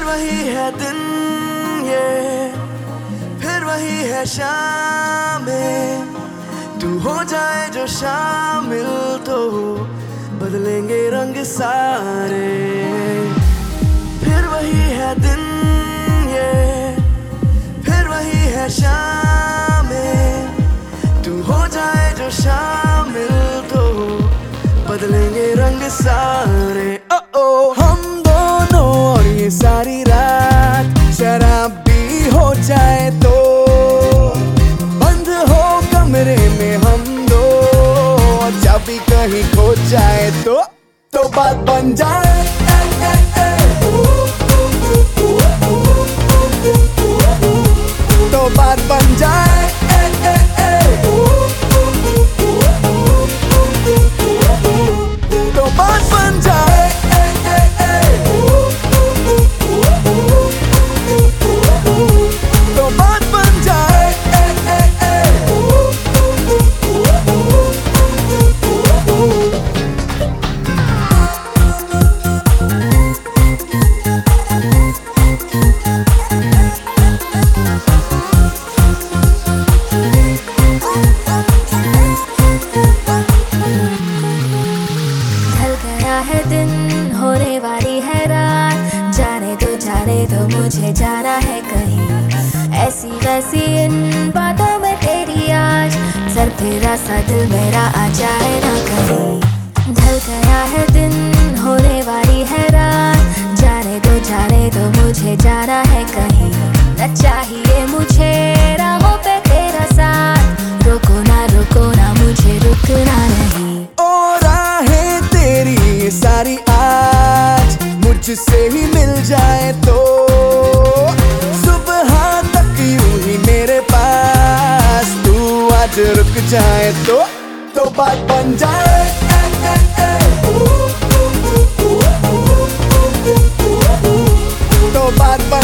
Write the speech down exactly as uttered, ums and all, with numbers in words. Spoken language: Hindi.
फिर वही है दिन ये, फिर वही है शामें, तू हो जाए जो शामिल तो बदलेंगे रंग सारे। फिर वही है दिन ये, फिर वही है शामें, तू हो जाए जो शामिल तो बदलेंगे रंग सारे। ओ ओ हम दोनों और ये सारी रात शराब भी हो जाए तो, बंद हो कमरे में हम दो, चाबी कहीं खो जाए तो तो बात बन जाए। ए, ए, ए, तो बात बन जाए। ए, ए, ए, तो बात बन जाए। ए, ए, ए, तो बात बन जाए। ए, ए, ए, है दिन होने वाली है रात, जाने दो जाने दो मुझे जाना है कहीं, ऐसी वैसी इन बातों में तेरी आज सर फेरा सा दिल मेरा आ जाए ना कहीं। ढल गया है दिन होने वाली है रात, जाने दो जाने दो मुझे जाना है कहीं, न चाहिए मुझे राहों पे तेरा साथ, रुको ना रुको ना मुझे रुकना नहीं। सारी आज मुझसे ही मिल जाए तो, सुबह तक यूं ही मेरे पास तू आज रुक जाए तो तो बात बन जाए। ए, ए, ए, तो बात बन